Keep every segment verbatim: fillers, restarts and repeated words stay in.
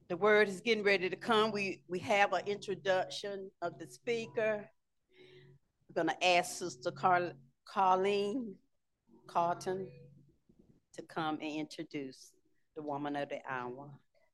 The word is getting ready to come. We we have an introduction of the speaker. I'm going to ask Sister Car- Carlene Carlton to come and introduce the woman of the hour.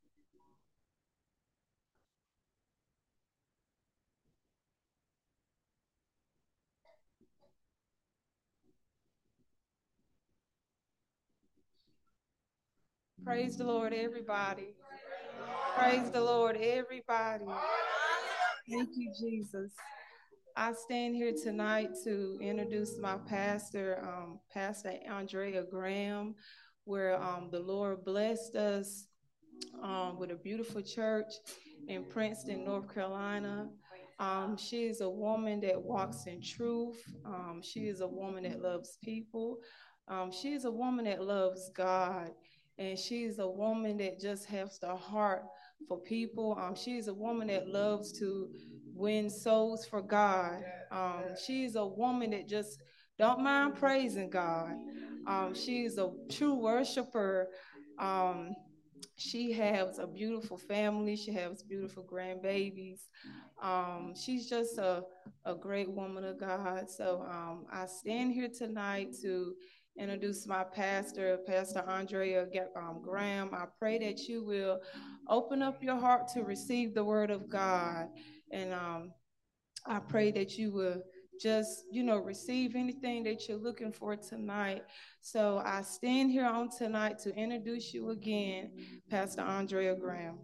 Praise the Lord, everybody. Praise the Lord, everybody. Thank you, Jesus. I stand here tonight to introduce my pastor, um, Pastor Andrea Graham, where um, the Lord blessed us um, with a beautiful church in Princeton, North Carolina. Um, she is a woman that walks in truth. Um, she is a woman that loves people. Um, she is a woman that loves God. And she is a woman that just has the heart for people. Um, she is a woman that loves to win souls for God. Um, she is a woman that just don't mind praising God. Um, she is a true worshiper. Um, she has a beautiful family. She has beautiful grandbabies. Um, she's just a, a great woman of God. So um, I stand here tonight to introduce my pastor, Pastor Andrea um, Graham. I pray that you will open up your heart to receive the word of God. And um, I pray that you will just, you know, receive anything that you're looking for tonight. So I stand here on tonight to introduce you again, Pastor Andrea Graham.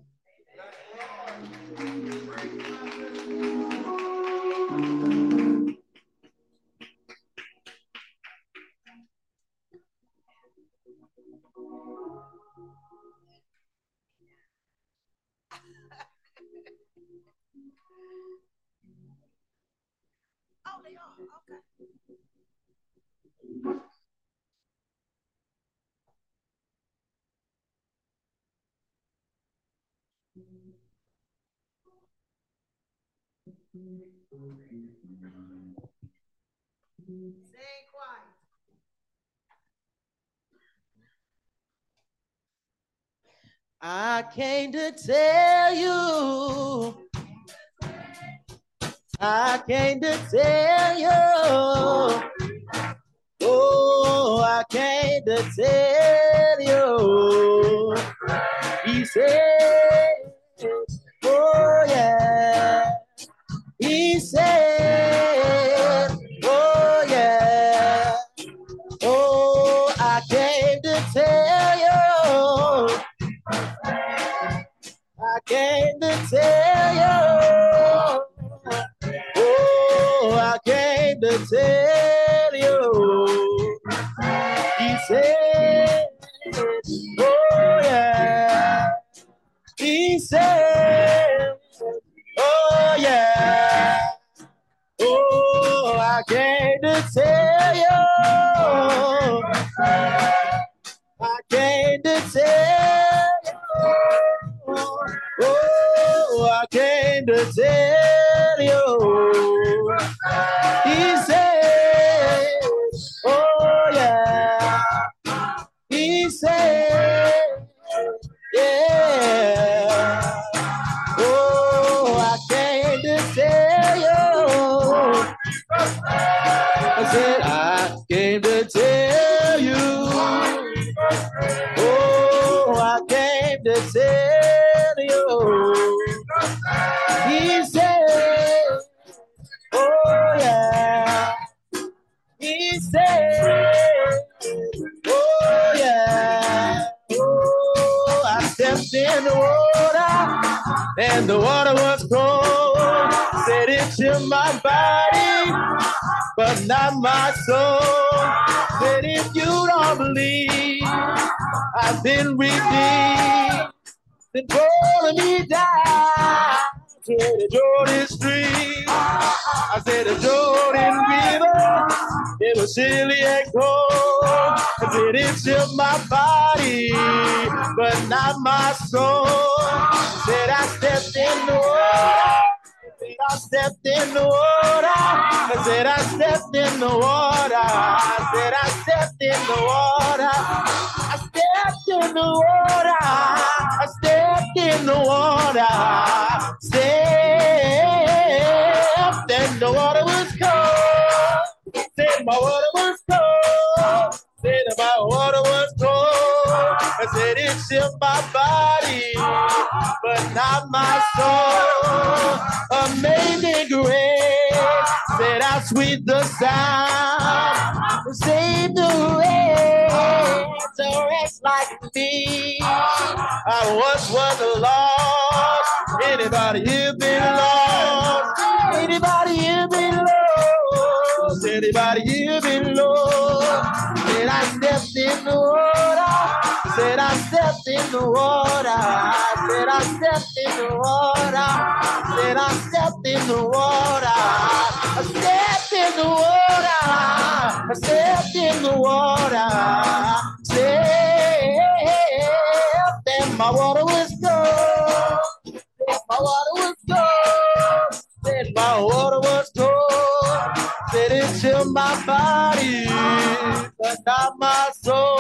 Oh, they are. Okay. Stay quiet. I came to tell you. I came to tell you. Oh, I came to tell you. He said, oh yeah. He said, oh yeah. Oh, I came to tell you. I came to tell you. Oh, I came to tell you. He said, oh yeah. He said, oh yeah. Oh, I came to tell you. I came to tell you. Oh, I came to tell you. He said, oh yeah. He said, yeah. Oh, I came to tell you. I said, I came to tell you. Oh, I came to tell you. He said, oh yeah. He said, oh yeah. Oh, I stepped in the water and the water was cold. Said it to my body, but not my soul. Said if you don't believe I've been redeemed, then follow me down to the Jordan stream. I said the Jordan River, it was chilly and cold. I said it shook my body, but not my soul. Said I stepped in the water, said stepped in the water. I said I stepped in the water. I said I stepped in the water. I stepped in the water. I stepped in the water. Stepped and the water was cold. Said my water was cold. Said my water was cold. I said it chilled my body, but not my soul. Amazing grace, said how sweet the sound, saved the wretch, a wretch like me. I once was lost. Anybody here been lost? Anybody here been lost? Anybody here been lost? Said I stepped in the water. Said I stepped in the water. Said I stepped in the water. Said I stepped in the water. I stepped in the water. I stepped in the water. Stepped and my water was cold. Said my water was cold. Said my water was cold. Said it chilled my body, but not my soul.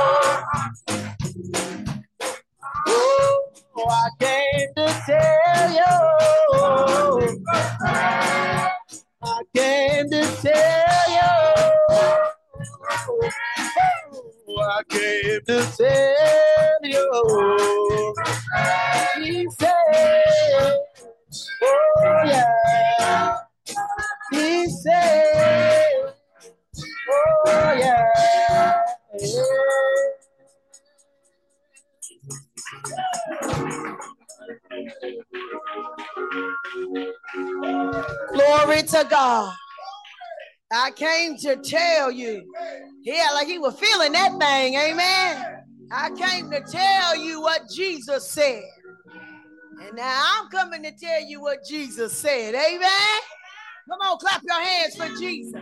Oh, I came to tell you. I came to tell you. Oh, I came to tell you. He said, oh yeah. He said, oh yeah. Glory to God. I came to tell you. Yeah, like he was feeling that thing, amen. I came to tell you what Jesus said. And now I'm coming to tell you what Jesus said, amen. Come on, clap your hands for Jesus.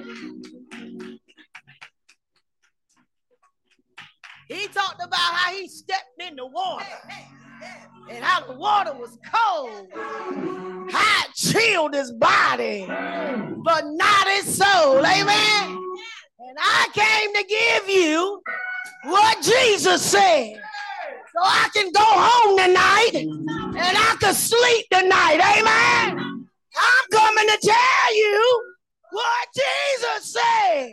He talked about how he stepped in the water and how the water was cold, how it chilled his body, but not his soul, amen. And I came to give you what Jesus said, so I can go home tonight and I can sleep tonight, amen. I'm coming to tell you what Jesus said.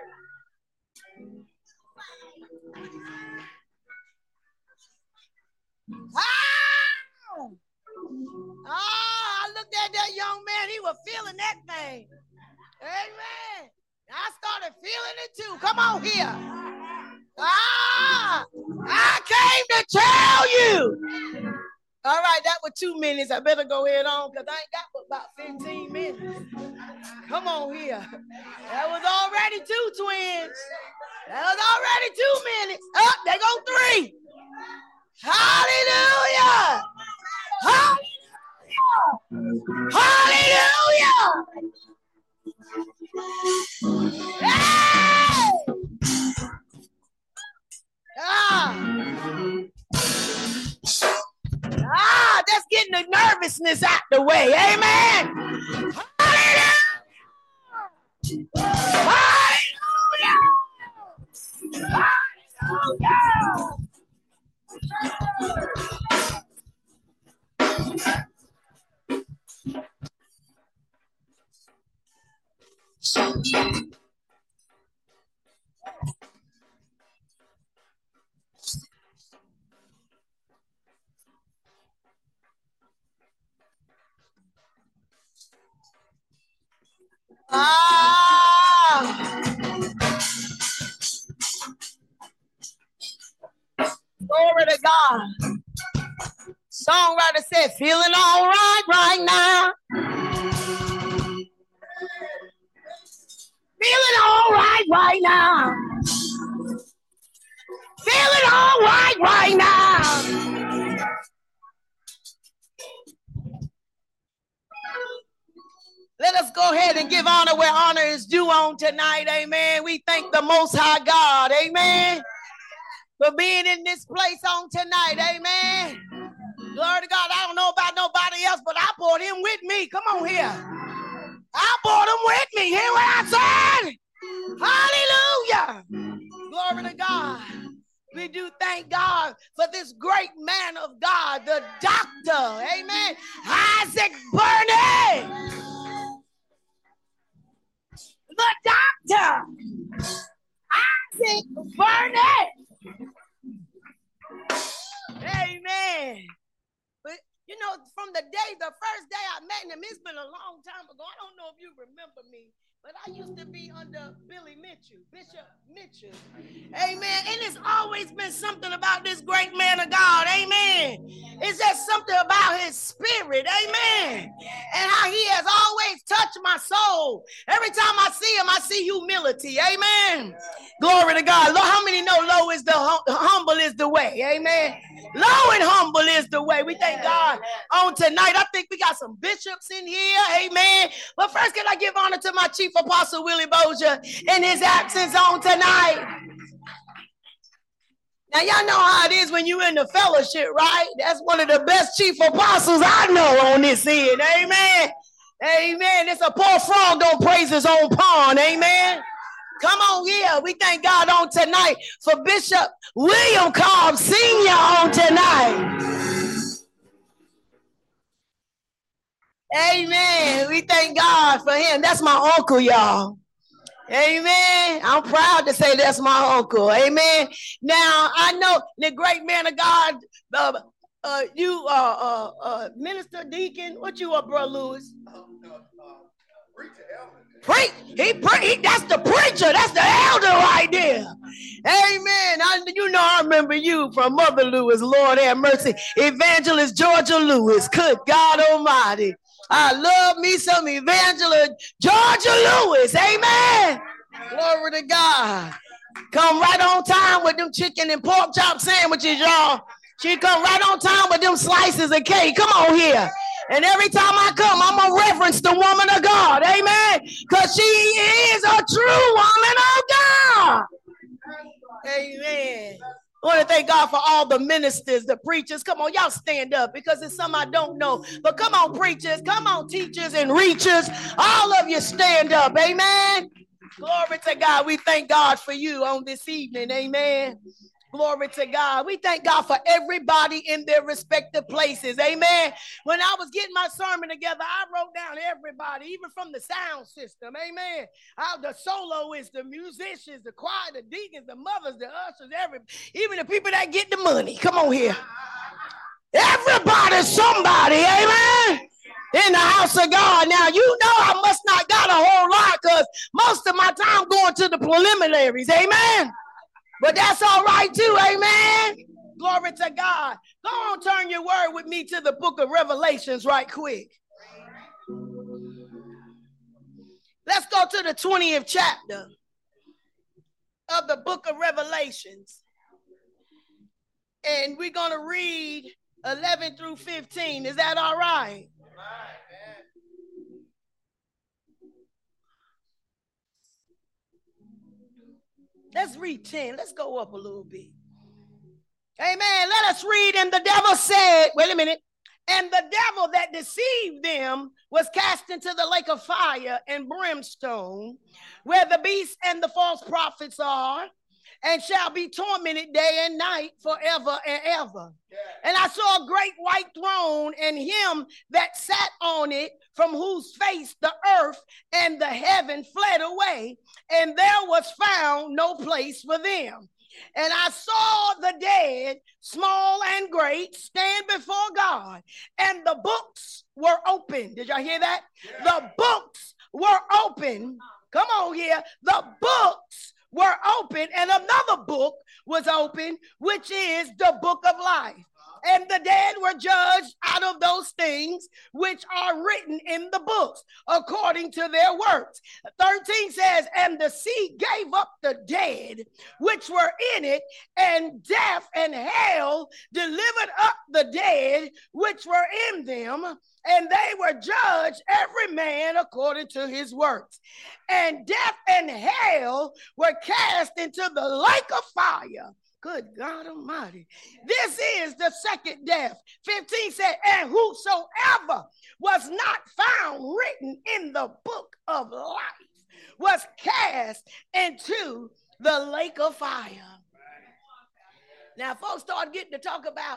Ah! Oh, I looked at that young man. He was feeling that thing. Amen. I started feeling it too. Come on here. Ah! I came to tell you. All right, that was two minutes. I better go ahead on because I ain't got but about fifteen minutes. Come on here. That was already two twins. That was already two minutes. Up, oh, there go three. Hallelujah. Hallelujah. Hallelujah. Hey! Ah. Ah, that's getting the nervousness out the way. Amen. Hallelujah. Hallelujah. Hallelujah. Ah. Glory to God. Songwriter said, feeling all right right now. Feeling all right right now. Feeling all right right now. Let us go ahead and give honor where honor is due on tonight. Amen. We thank the Most High God. Amen. For being in this place on tonight. Amen. Glory to God. I don't know about nobody nobody else, but I brought him with me. Come on here. I brought him with me. Hear what I said? Hallelujah. Glory to God. We do thank God for this great man of God, the doctor. Amen. Isaac Burnett. The doctor. Isaac Burnett. Amen. But you know, from the day, the first day I met him, it's been a long time ago. I don't know if you remember me, but I used to be under Billy Mitchell, Bishop Mitchell. Amen. And it's always been something about this great man of God. Amen. It's just something about his spirit. Amen. And how he has always touched my soul. Every time I see him, I see humility. Amen. Glory to God. How many know low is the hum- humble is the way? Amen. Low and humble is the way. We thank God on tonight. I think we got some bishops in here. Amen. But first, can I give honor to my chief apostle, Willie Bozier, in his absence on tonight? Now, y'all know how it is when you're in the fellowship, right? That's one of the best chief apostles I know on this end. Amen. Amen. It's a poor frog don't praise his own pond. Amen. Come on here. We thank God on tonight for Bishop William Cobb Senior on tonight. Amen. We thank God for him. That's my uncle, y'all. Amen. I'm proud to say that's my uncle. Amen. Now, I know the great man of God, uh, uh, you uh, uh, uh, minister, deacon, what you are, Bro Lewis? Preach. He, pre- he that's the preacher. That's the elder right there. Amen. I, you know, I remember you from Mother Lewis. Lord have mercy. Evangelist Georgia Lewis. Good God Almighty. I love me some Evangelist Georgia Lewis. Amen. Glory to God. Come right on time with them chicken and pork chop sandwiches, y'all. She come right on time with them slices of cake. Come on here. And every time I come, I'm going to reverence the woman of God. Amen. Because she is a true woman of God. Amen. I want to thank God for all the ministers, the preachers. Come on, y'all stand up because it's some I don't know. But come on, preachers. Come on, teachers and reachers. All of you stand up. Amen. Glory to God. We thank God for you on this evening. Amen. Glory to God. We thank God for everybody in their respective places. Amen. When I was getting my sermon together, I wrote down everybody, even from the sound system. Amen. How the soloists, the musicians, the choir, the deacons, the mothers, the ushers, every, even the people that get the money. Come on here. Everybody's somebody. Amen. In the house of God. Now, you know I must not got a whole lot because most of my time going to the preliminaries. Amen. But that's all right too, amen. Glory to God. Go on, turn your word with me to the book of Revelations right quick. Let's go to the twentieth chapter of the book of Revelations. And we're going to read eleven through fifteen. Is that all right? Let's read ten. Let's go up a little bit. Amen. Let us read. And the devil said, wait a minute. And the devil that deceived them was cast into the lake of fire and brimstone, where the beast and the false prophets are, and shall be tormented day and night forever and ever. Yeah. And I saw a great white throne and him that sat on it, from whose face the earth and the heaven fled away, and there was found no place for them. And I saw the dead, small and great, stand before God, and the books were open. Did y'all hear that? Yeah. The books were open. Come on here. The books were open, and another book was open, which is the book of life. And the dead were judged out of those things which are written in the books, according to their works. thirteen says, and the sea gave up the dead which were in it, and death and hell delivered up the dead which were in them, and they were judged every man according to his works. And death and hell were cast into the lake of fire. Good God Almighty. This is the second death. fifteen said, and whosoever was not found written in the book of life was cast into the lake of fire. Now, folks start getting to talk about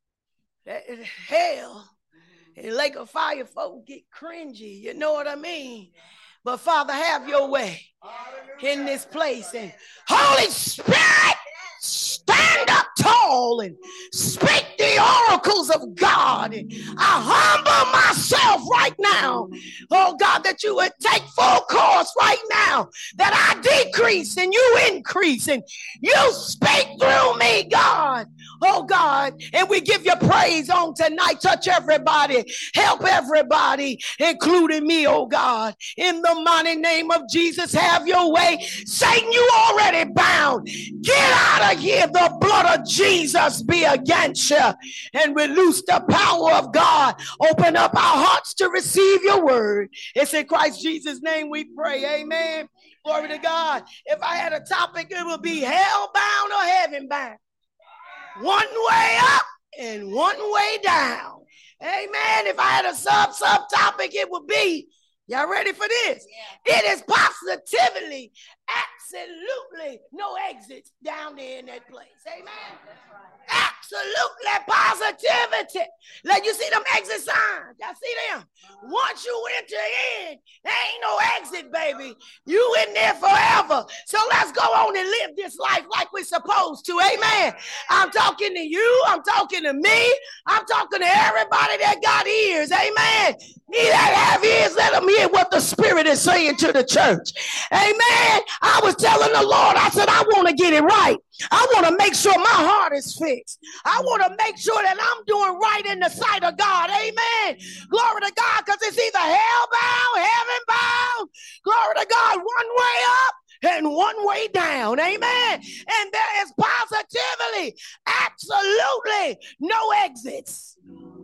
hell and lake of fire. Folks get cringy. You know what I mean? But Father, have your way in this place. And Holy Spirit, stand up tall and speak the oracles of God. And I humble myself right now, oh God, that you would take full course right now, that I decrease and you increase and you speak through me, God. Oh God, and we give you praise on tonight. Touch everybody, help everybody, including me, oh God. In the mighty name of Jesus, have your way. Satan, you already bound. Get out of here. The blood of Jesus be against you, and release the power of God. Open up our hearts to receive your word. It's in Christ Jesus' name we pray. Amen. Glory to God. If I had a topic, it would be hell bound or heaven bound. One way up and one way down. Amen. If I had a sub sub topic, it would be, y'all ready for this? Yeah. It is positively, absolutely no exits down there in that place. Amen. That's right. Absolutely positivity. Like you see them exit signs. Y'all see them? Once you enter in, there ain't no exit, baby. You in there forever. So let's go on and live this life like we're supposed to. Amen. I'm talking to you. I'm talking to me. I'm talking to everybody that got ears. Amen. He that have ears, let them hear what the Spirit is saying to the church. Amen. I was telling the Lord, I said, I want to get it right. I want to make sure my heart is fixed. I want to make sure that I'm doing right in the sight of God. Amen. Glory to God, because it's either hell bound, heaven bound. Glory to God, one way up and one way down. Amen. And there is positively, absolutely no exits.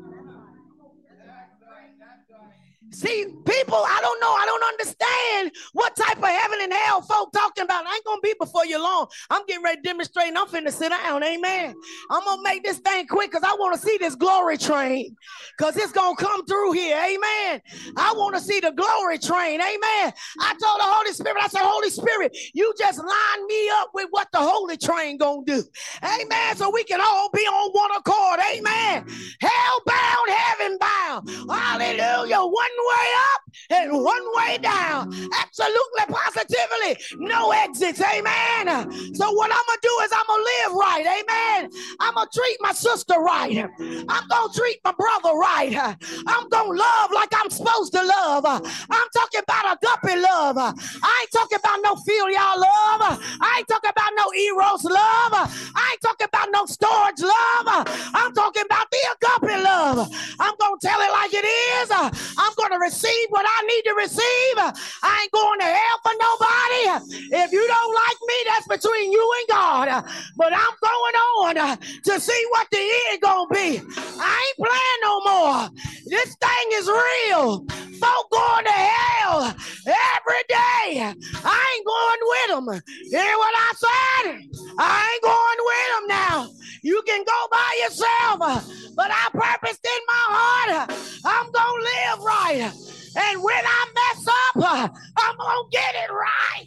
See, people, I don't know. I don't understand what type of heaven and hell folk talking about. I ain't going to be before you long. I'm getting ready to demonstrate and I'm finna sit down. Amen. I'm going to make this thing quick because I want to see this glory train because it's going to come through here. Amen. I want to see the glory train. Amen. I told the Holy Spirit, I said, Holy Spirit, you just line me up with what the Holy train going to do. Amen. So we can all be on one accord. Amen. Hell bound, heaven bound. Hallelujah. One way up and one way down. Absolutely, positively, no exits. Amen. So what I'm going to do is I'm going to live right. Amen. I'm going to treat my sister right. I'm going to treat my brother right. I'm going to love like I'm supposed to love. I'm talking about agape love. I ain't talking about no filial love. I ain't talking about no eros love. I ain't talking about no storage love. I'm talking about the agape love. I'm going to tell it like it is. I'm going to receive what I need to receive. I ain't going to hell for nobody. If you don't like me, that's between you and God. But I'm going on to see what the end going to be. I ain't playing no more. This thing is real. Folk going to hell every day. I ain't going with them. Hear what I said? I ain't going with them now. You can go by yourself, but I purposed in my heart, I'm going to live right. And when I mess up, I'm going to get it right.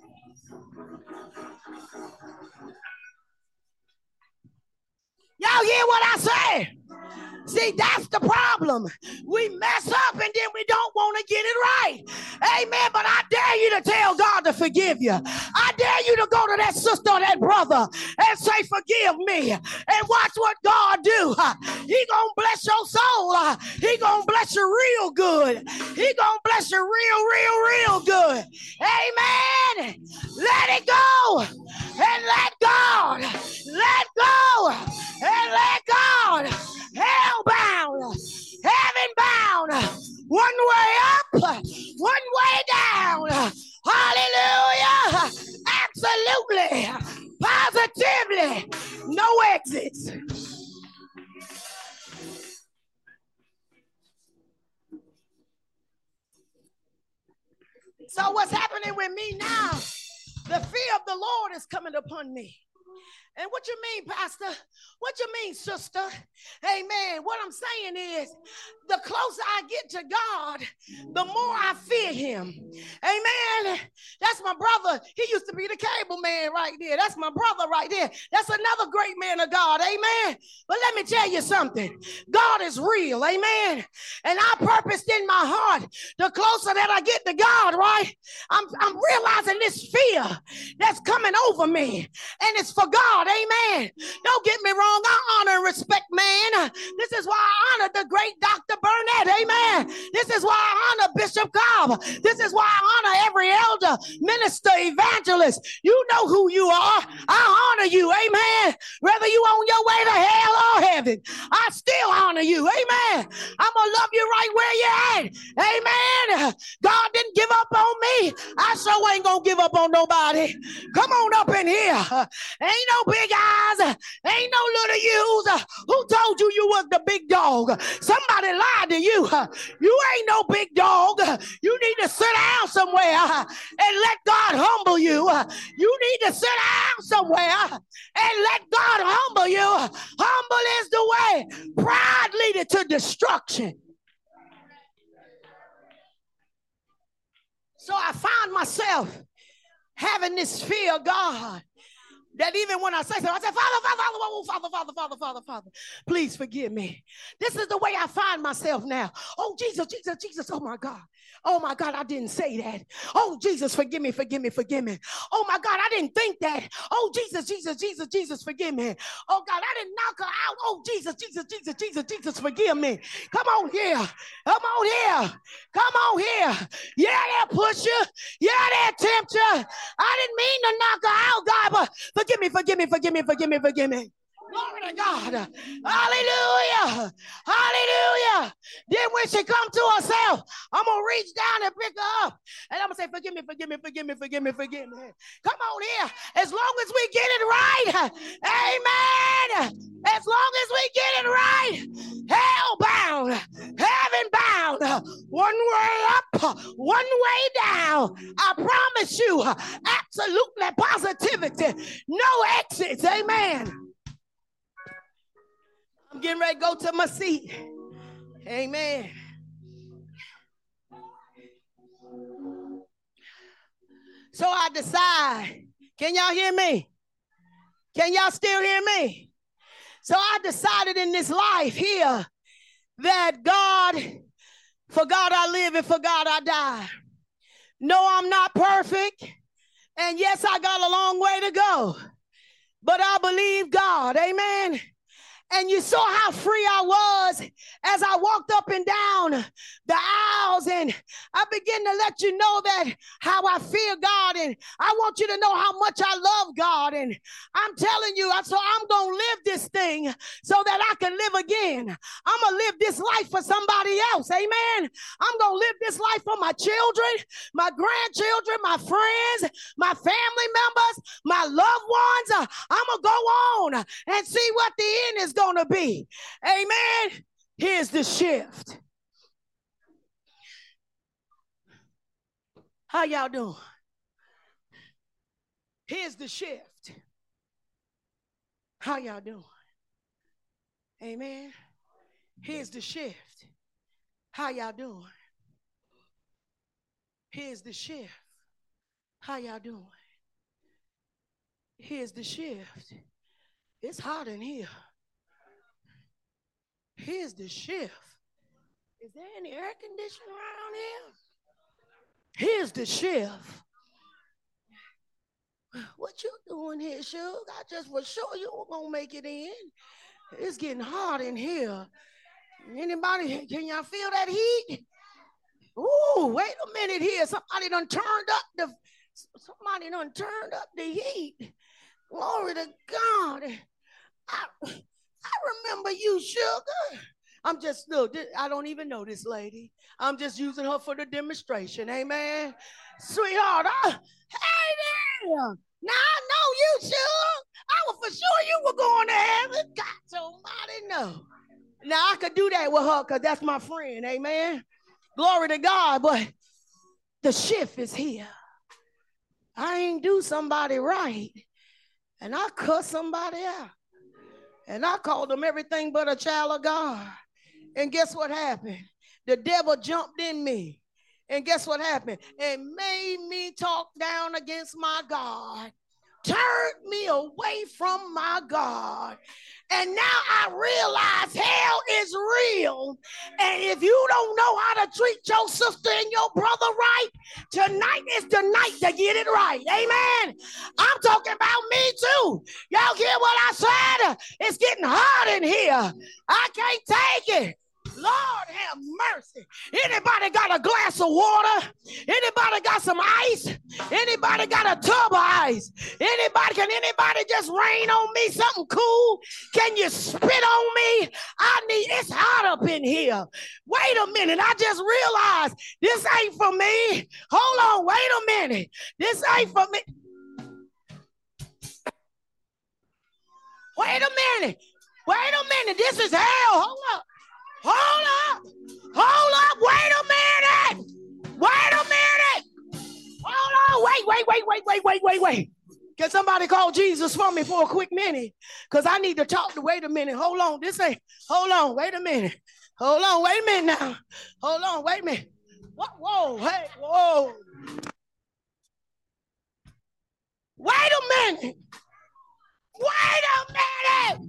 Y'all hear what I say? See, that's the problem. We mess up and then we don't want to get it right. Amen. But I dare you to tell God to forgive you. I dare you to go to that sister or that brother and say, forgive me. And watch what God do. He gonna bless your soul. He gonna bless you real good. He gonna bless you real, real, real good. Amen. Let it go. And let God. Let go. And let God. Hell bound, heaven bound, one way up, one way down. Hallelujah. Absolutely, positively, no exits. So what's happening with me now? The fear of the Lord is coming upon me. And what you mean, Pastor? What you mean, sister? Amen. What I'm saying is, the closer I get to God, the more I fear him. Amen. That's my brother. He used to be the cable man right there. That's my brother right there. That's another great man of God. Amen. But let me tell you something. God is real. Amen. And I purposed in my heart, the closer that I get to God, right? I'm, I'm realizing this fear that's coming over me. And it's for God. Amen. Don't get me wrong. I honor and respect man. This is why I honor the great Doctor Burnett. Amen. This is why I honor Bishop Cobb. This is why I honor every elder, minister, evangelist. You know who you are. I honor you. Amen. Whether you on your way to hell or heaven, I still honor you. Amen. I'm going to love you right where you're at. Amen. God didn't give up on me. I sure ain't going to give up on nobody. Come on up in here. Ain't no big eyes. Ain't no little yous. Who told you you was the big dog? Somebody lied to you. You ain't no big dog. You need to sit down somewhere and let God humble you. You need to sit down somewhere and let God humble you. Humble is the way. Pride leadeth to destruction. So I found myself having this fear of God, that even when I say something, I say, Father, Father, Father, Father, Father, Father, Father, Father, please forgive me. This is the way I find myself now. Oh, Jesus, Jesus, Jesus, oh my God. Oh my God, I didn't say that. Oh, Jesus, forgive me, forgive me, forgive me. Oh my God, I didn't think that. Oh, Jesus, Jesus, Jesus, Jesus, forgive me. Oh God, I didn't knock her out. Oh, Jesus, Jesus, Jesus, Jesus, Jesus, forgive me. Come on here. Come on here. Come on here. Yeah, they'll push you. Yeah, they'll tempt you. I didn't mean to knock her out, God, but forgive me, forgive me, forgive me, forgive me, forgive me. Glory to God. Hallelujah. Hallelujah. Then when she come to herself, I'm going to reach down and pick her up. And I'm going to say, forgive me, forgive me, forgive me, forgive me, forgive me. Come on here. As long as we get it right. Amen. As long as we get it right. Hell bound. Heaven bound. One way up. One way down. I promise you. Absolutely positivity. No exits. Amen. I'm getting ready to go to my seat. Amen. So I decide, can y'all hear me? Can y'all still hear me? So I decided in this life here that God, for God I live and for God I die. No, I'm not perfect. And yes, I got a long way to go. But I believe God. Amen. And you saw how free I was as I walked up and down the aisles, and I begin to let you know that how I fear God, and I want you to know how much I love God. And I'm telling you, so I'm going to live this thing so that I can live again. I'm going to live this life for somebody else. Amen. I'm going to live this life for my children, my grandchildren, my friends, my family members, my loved ones. I'm going to go on and see what the end is going to be. Amen. Here's the shift. How y'all doing? Here's the shift. How y'all doing? Amen. Here's the shift. How y'all doing? Here's the shift. How y'all doing? Here's the shift. It's hot in here. Here's the shift. Is there any air conditioning around here? Here's the shift. What you doing here, Suge? I just was sure you were going to make it in. It's getting hot in here. Anybody, can y'all feel that heat? Ooh, wait a minute here. Somebody done turned up the, somebody done turned up the heat. Glory to God. I, I remember you, Sugar. I'm just, look, I don't even know this lady. I'm just using her for the demonstration. Amen. Sweetheart, I, hey there. Now I know you, Sugar. I was for sure you were going to heaven. God almighty, no. Now I could do that with her because that's my friend. Amen. Glory to God. But the shift is here. I ain't do somebody right. and I cussed somebody out. And I called them everything but a child of God. And guess what happened? The devil jumped in me. And guess what happened? It made me talk down against my God. Turned me away from my God. And now I realize hell is real. And if you don't know how to treat your sister and your brother right, tonight is the night to get it right. Amen. I'm talking about me too. Y'all hear what I said? It's getting hot in here. I can't take it. Lord have mercy. Anybody got a glass of water? Anybody got some ice? Anybody got a tub of ice? Anybody, can anybody just rain on me something cool? Can you spit on me? I need, it's hot up in here. Wait a minute. I just realized this ain't for me. Hold on. Wait a minute. This ain't for me. Wait a minute. Wait a minute. This is hell. Hold up. Hold up. Hold up. Wait a minute. Wait a minute. Hold on. Wait, wait, wait, wait, wait, wait, wait, wait. Can somebody call Jesus for me for a quick minute? Because I need to talk to, wait a minute. Hold on. This ain't, hold on. Wait a minute. Hold on. Wait a minute now. Hold on. Wait a minute. What? Whoa. Hey. Whoa. Wait a minute. Wait a minute.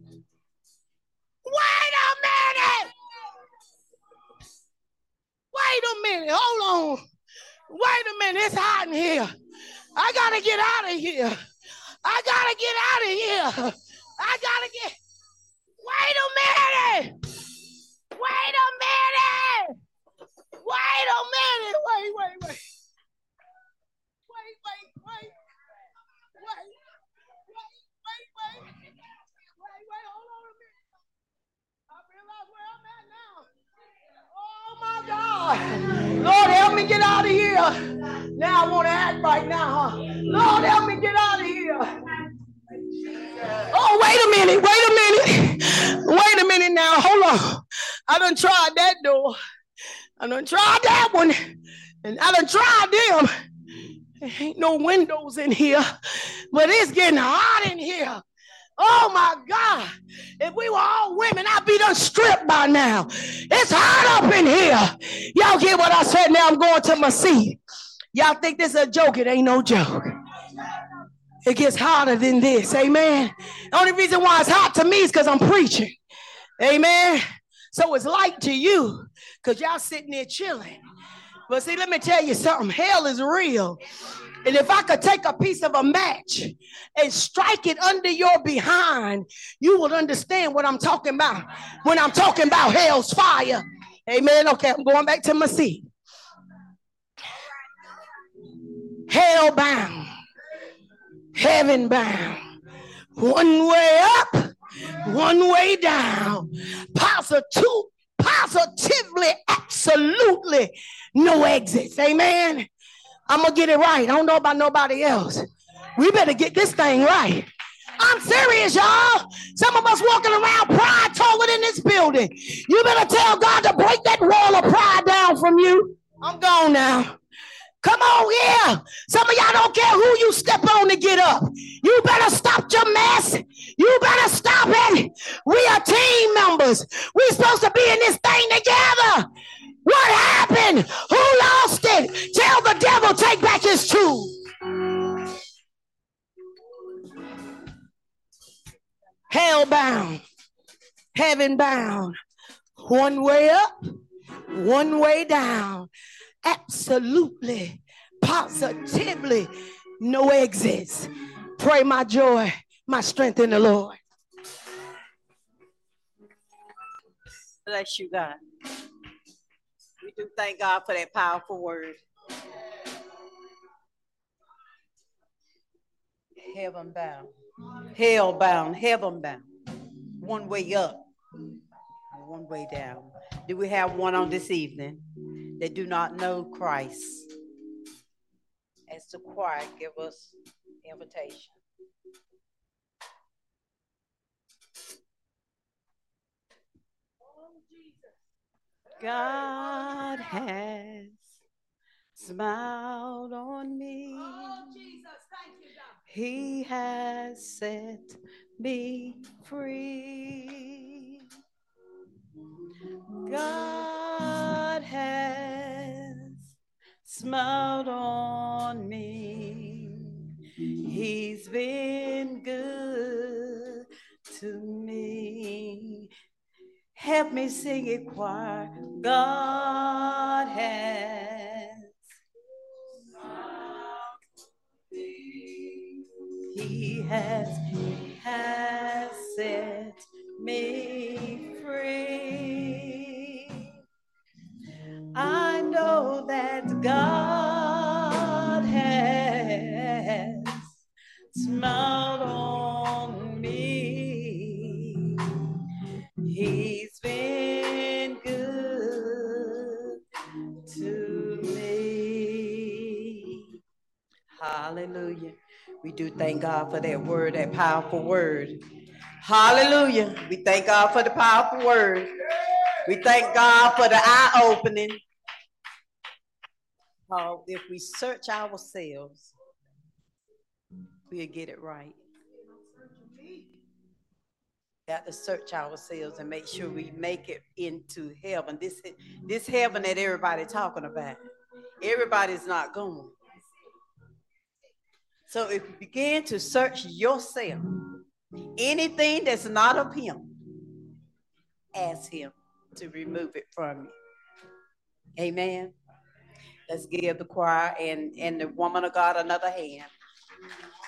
Wait a minute. Wait a minute. Hold on. Wait a minute. It's hot in here. I gotta get out of here. I gotta get out of here. I gotta get. Wait a minute. Wait a minute. Wait a minute. Wait, wait, wait. Wait, wait, wait. Wait. Wait, wait, wait. Wait, wait, hold on a minute. I realize where I'm at now. Oh my God. Lord, help me get out of here. Now I want to act right now, huh? Lord, help me get out of here. Oh, wait a minute. Wait a minute. Wait a minute now. Hold on. I done tried that door. I done tried that one. And I done tried them. There ain't no windows in here. But it's getting hot in here. Oh my God. If we were all women, I'd be done stripped by now. It's hot up in here. Y'all get what I said? Now I'm going to my seat. Y'all think this is a joke? It ain't no joke. It gets hotter than this. Amen. The only reason why it's hot to me is because I'm preaching. Amen. So it's light to you because y'all sitting there chilling. But see, let me tell you something. Hell is real. And if I could take a piece of a match and strike it under your behind, you would understand what I'm talking about when I'm talking about hell's fire. Amen. Okay, I'm going back to my seat. Hell bound, heaven bound, one way up, one way down. Positive, positively, absolutely no exits. Amen. I'm going to get it right. I don't know about nobody else. We better get this thing right. I'm serious, y'all. Some of us walking around pride taller than this building. You better tell God to break that wall of pride down from you. I'm gone now. Come on here. Some of y'all don't care who you step on to get up. You better stop your mess. You better stop it. We are team members. We're supposed to be in this thing together. What happened? Who lost it? Tell the devil, take back his tool. Hell bound, heaven bound, one way up, one way down. Absolutely, positively, no exits. Pray my joy, my strength in the Lord. Bless you, God. We do thank God for that powerful word. Heaven bound, hell bound, heaven bound. One way up, one way down. Do we have one on this evening that do not know Christ? As the choir, give us the invitation. God has smiled on me. Oh, Jesus, thank you, God. He has set me free. God has smiled on me. He's been good to me. Help me sing it, choir. God has. He has, he has set me free. I know that God has smiled on me. He's been good to me. Hallelujah. We do thank God for that word, that powerful word. Hallelujah. We thank God for the powerful word. We thank God for the eye opening. Uh, if we search ourselves, we'll get it right. We got to search ourselves and make sure we make it into heaven. This, this heaven that everybody's talking about, everybody's not going. So if you begin to search yourself, anything that's not of him, ask him to remove it from you. Amen. Let's give the choir and, and the woman of God another hand.